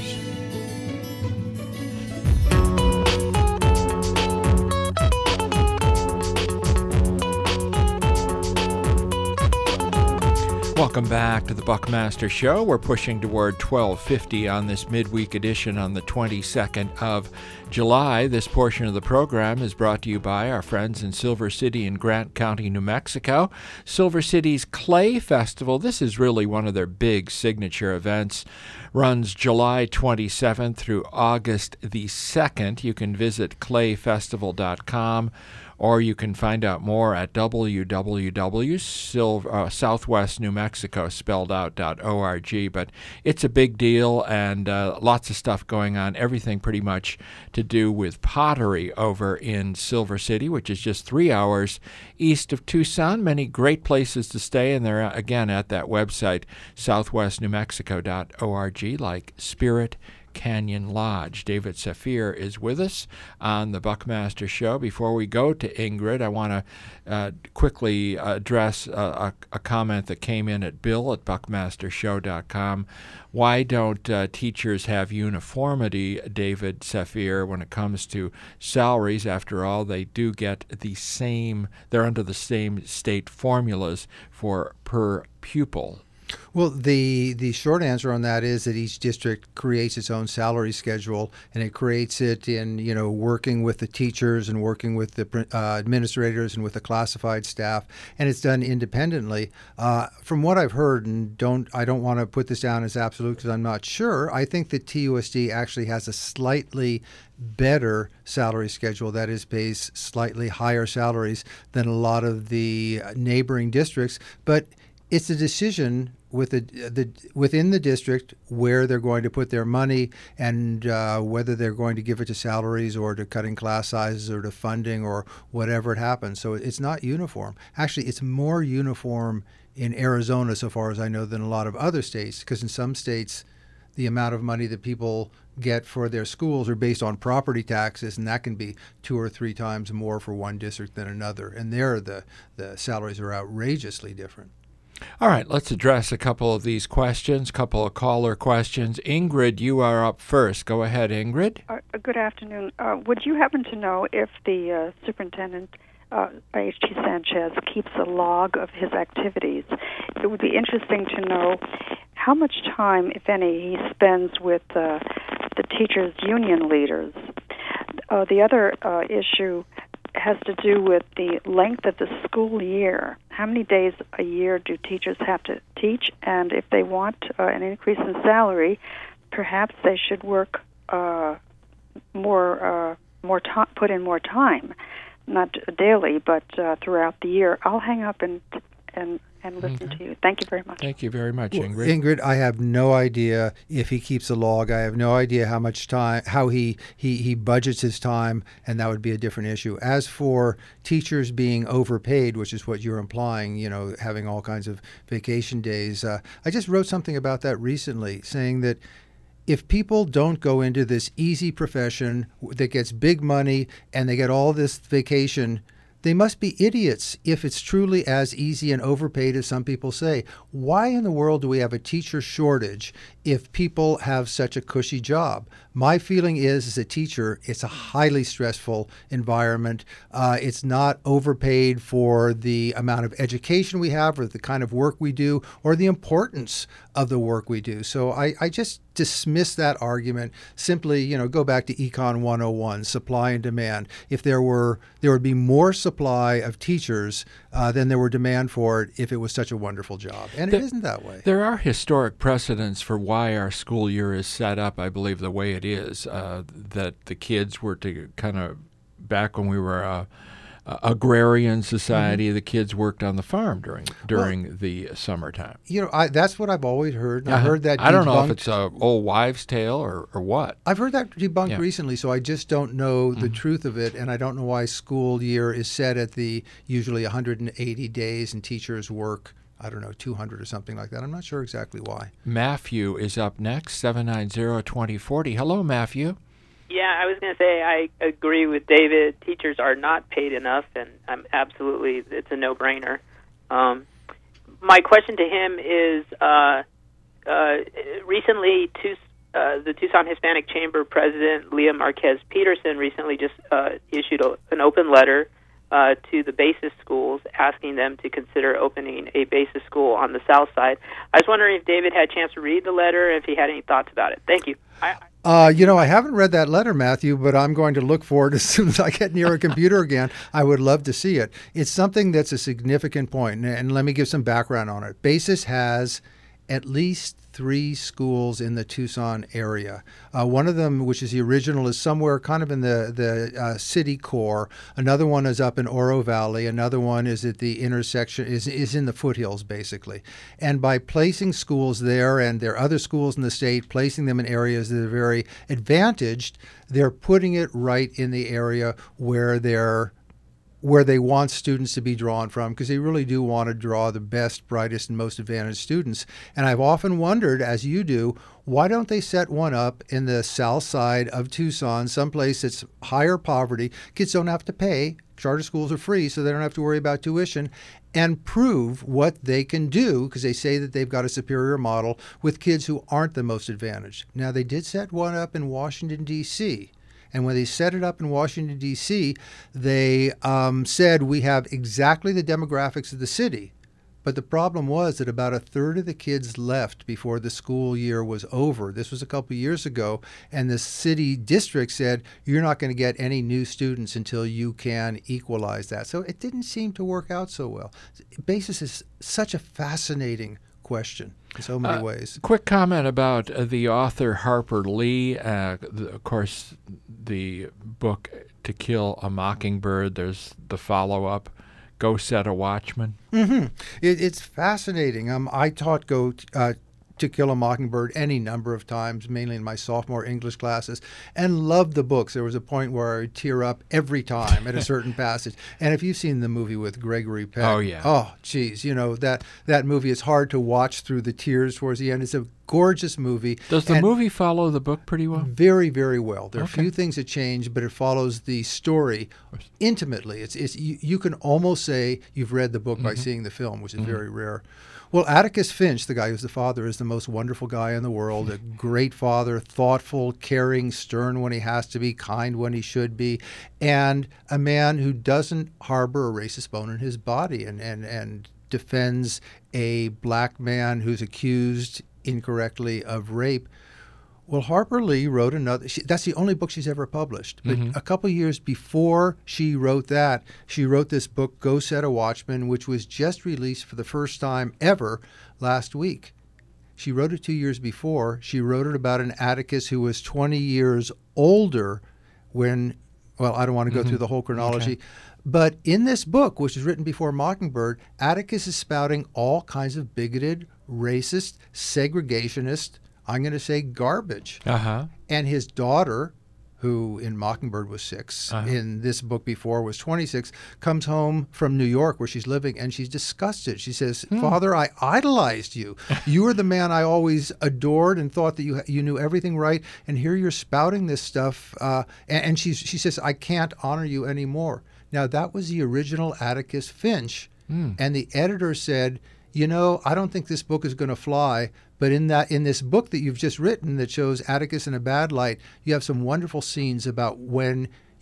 Welcome back to the Buckmaster Show. We're pushing toward twelve fifty on this midweek edition on the twenty-second of July. This portion of the program is brought to you by our friends in Silver City and Grant County, New Mexico. Silver City's Clay Festival, this is really one of their big signature events, runs July twenty-seventh through August the second. You can visit clay festival dot com, or you can find out more at w w w dot southwest new mexico spelled out dot org. But it's a big deal, and uh, lots of stuff going on, everything pretty much to do with pottery over in Silver City, which is just three hours east of Tucson. Many great places to stay, and they're, again, at that website, southwest new mexico dot org, like Spirit Canyon Lodge. David Saphir is with us on the Buckmaster Show. Before we go to Ingrid, I want to uh, quickly address a, a, a comment that came in at bill at buckmaster show dot com. Why don't uh, teachers have uniformity, David Saphir, when it comes to salaries? After all, they do get the same, they're under the same state formulas for per pupil. Well, the the short answer on that is that each district creates its own salary schedule, and it creates it in, you know, working with the teachers and working with the uh, administrators and with the classified staff, and it's done independently. Uh, from what I've heard, and don't I don't want to put this down as absolute because I'm not sure, I think that T U S D actually has a slightly better salary schedule that is pays slightly higher salaries than a lot of the neighboring districts, but it's a decision with the, the within the district where they're going to put their money, and uh, whether they're going to give it to salaries or to cutting class sizes or to funding or whatever it happens. So it's not uniform. Actually, it's more uniform in Arizona, so far as I know, than a lot of other states, because in some states the amount of money that people get for their schools are based on property taxes, and that can be two or three times more for one district than another. And there the, the salaries are outrageously different. All right, let's address a couple of these questions, a couple of caller questions. Ingrid, you are up first. Go ahead, Ingrid. Uh, good afternoon. Uh, would you happen to know if the uh, superintendent, uh, H T Sanchez, keeps a log of his activities? It would be interesting to know how much time, if any, he spends with uh, the teachers' union leaders. Uh, the other uh, issue has to do with the length of the school year. How many days a year do teachers have to teach? And if they want uh, an increase in salary, perhaps they should work uh, more, uh, more time, put in more time, not daily, but uh, throughout the year. I'll hang up and and and listen Okay. to you. Thank you very much. Thank you very much, Well, Ingrid. Ingrid, I have no idea if he keeps a log. I have no idea how much time, how he, he, he budgets his time, and that would be a different issue. As for teachers being overpaid, which is what you're implying, you know, having all kinds of vacation days, uh, I just wrote something about that recently, saying that if people don't go into this easy profession that gets big money and they get all this vacation, they must be idiots if it's truly as easy and overpaid as some people say. Why in the world do we have a teacher shortage if people have such a cushy job? My feeling is, as a teacher, it's a highly stressful environment. Uh, it's not overpaid for the amount of education we have or the kind of work we do or the importance of the work we do. So I, I just dismiss that argument. Simply, you know, go back to Econ one oh one, supply and demand. If there were, there would be more supply of teachers uh, than there were demand for it if it was such a wonderful job. And There- it isn't that way. There are historic precedents for why our school year is set up, I believe, the way it is, uh, that the kids were to kind of, back when we were a, a agrarian society, the kids worked on the farm during during the summertime. You know, I, that's what I've always heard. And I Uh-huh. heard that I don't know if debunked- it's a old wives' tale or, or what. I've heard that debunked Yeah. recently, so I just don't know the Mhm. truth of it, and I don't know why school year is set at the usually one hundred eighty days and teachers work, I don't know, two hundred or something like that. I'm not sure exactly why. Matthew is up next, seven nine zero, two zero four zero. Hello, Matthew. Yeah, I was going to say I agree with David. Teachers are not paid enough, and I'm absolutely, it's a no-brainer. Um, my question to him is, uh, uh, recently, Tus- uh, the Tucson Hispanic Chamber President, Leah Marquez Peterson, recently just uh, issued a, an open letter uh, to the basis schools asking them to consider opening a basis school on the south side. I was wondering if David had a chance to read the letter, if he had any thoughts about it. Thank you. I, Uh, you know, I haven't read that letter, Matthew, but I'm going to look for it as soon as I get near a computer again. I would love to see it. It's something that's a significant point, and, and let me give some background on it. Basis has at least three schools in the Tucson area. Uh, one of them, which is the original, is somewhere kind of in the, the uh, city core. Another one is up in Oro Valley. Another one is at the intersection, is, is in the foothills, basically. And by placing schools there, and there are other schools in the state, placing them in areas that are very advantaged, they're putting it right in the area where they're where they want students to be drawn from, because they really do want to draw the best, brightest, and most advantaged students. And I've often wondered, as you do, why don't they set one up in the south side of Tucson, someplace that's higher poverty? Kids don't have to pay. Charter schools are free, so they don't have to worry about tuition, and prove what they can do, because they say that they've got a superior model with kids who aren't the most advantaged. Now, they did set one up in Washington, D C, and when they set it up in Washington, D C, they um, said we have exactly the demographics of the city. But the problem was that about a third of the kids left before the school year was over. This was a couple of years ago, and the city district said, you're not going to get any new students until you can equalize that. So it didn't seem to work out so well. Basis is such a fascinating question in so many Uh, ways. Quick comment about uh, the author Harper Lee. Uh, the, of course, the book To Kill a Mockingbird. There's the follow-up, Go Set a Watchman. Mm-hmm. It, it's fascinating. Um, I taught Go uh, To Kill a Mockingbird any number of times, mainly in my sophomore English classes, and loved the books. There was a point where I would tear up every time at a certain passage. And if you've seen the movie with Gregory Peck, Oh, yeah. oh, geez, you know, that, that movie is hard to watch through the tears towards the end. It's a gorgeous movie. Does the And movie follow the book pretty well? Very, very well. There are Okay. a few things that change, but it follows the story intimately. It's, it's you, you can almost say you've read the book by Mhm. seeing the film, which is Mhm. very rare. Well, Atticus Finch, the guy who's the father, is the most wonderful guy in the world, a great father, thoughtful, caring, stern when he has to be, kind when he should be, and a man who doesn't harbor a racist bone in his body and, and, and defends a black man who's accused incorrectly of rape. Well, Harper Lee wrote another, she, that's the only book she's ever published. But Mhm. a couple years before she wrote that, she wrote this book, Go Set a Watchman, which was just released for the first time ever last week. She wrote it two years before. She wrote it about an Atticus who was twenty years older when, well, I don't want to go Mhm. through the whole chronology. Okay. But in this book, which is written before Mockingbird, Atticus is spouting all kinds of bigoted, racist, segregationist, I'm going to say garbage. Uh-huh. And his daughter, who in Mockingbird was six, Uh-huh. in this book before was twenty-six, comes home from New York where she's living, and she's disgusted. She says, Hmm. Father, I idolized you. You were the man I always adored and thought that you you knew everything right, and here you're spouting this stuff. Uh, and and she's, she says, I can't honor you anymore. Now, that was the original Atticus Finch, Hmm. and the editor said, you know, I don't think this book is going to fly, but in that in this book that you've just written that shows Atticus in a bad light, you have some wonderful scenes about when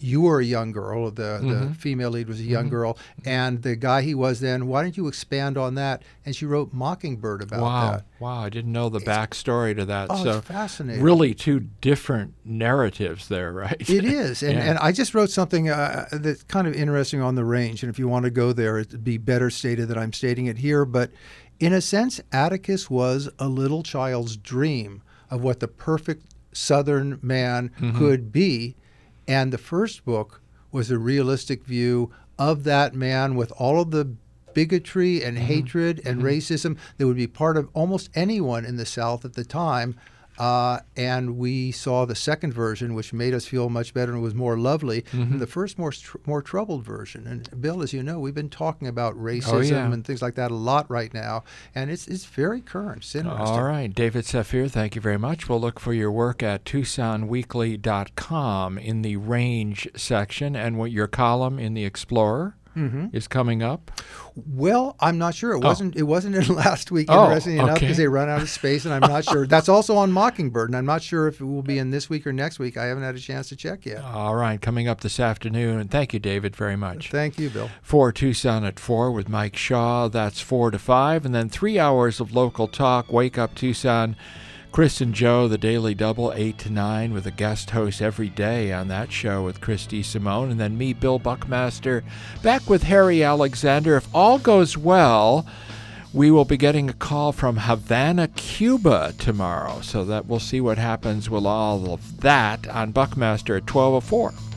you were a young girl, the, Mhm. the female lead was a young Mhm. girl, and the guy he was then, why don't you expand on that? And she wrote Mockingbird about wow. that. Wow, I didn't know the backstory to that. Oh, so it's fascinating. Really two different narratives there, right? It is. And, Yeah. and I just wrote something uh, that's kind of interesting on the range. And if you want to go there, it'd be better stated than I'm stating it here. But in a sense, Atticus was a little child's dream of what the perfect Southern man Mhm. could be. And the first book was a realistic view of that man with all of the bigotry and Mhm. hatred and Mhm. racism that would be part of almost anyone in the South at the time. Uh, and we saw the second version, which made us feel much better and was more lovely Mhm. than the first more tr- more troubled version. And Bill, as you know, we've been talking about racism Oh, yeah. and things like that a lot right now, and it's it's very current. It's interesting. All right. David Saphir, thank you very much. We'll look for your work at Tucson Weekly dot com in the range section, and what your column in the Explorer Mhm. is coming up. Well, I'm not sure. It Oh. wasn't. It wasn't in last week. Oh, Interesting enough, okay. because they run out of space, and I'm not sure. That's also on Mockingbird, and I'm not sure if it will be in this week or next week. I haven't had a chance to check yet. All right, coming up this afternoon. And thank you, David, very much. Thank you, Bill. For Tucson at four with Mike Shaw. That's four to five. And then three hours of local talk. Wake Up Tucson. Chris and Joe, the Daily Double, eight to nine, with a guest host every day on that show with Christy Simone. And then me, Bill Buckmaster, back with Harry Alexander. If all goes well, we will be getting a call from Havana, Cuba tomorrow. So that we'll see what happens with all of that on Buckmaster at twelve oh four.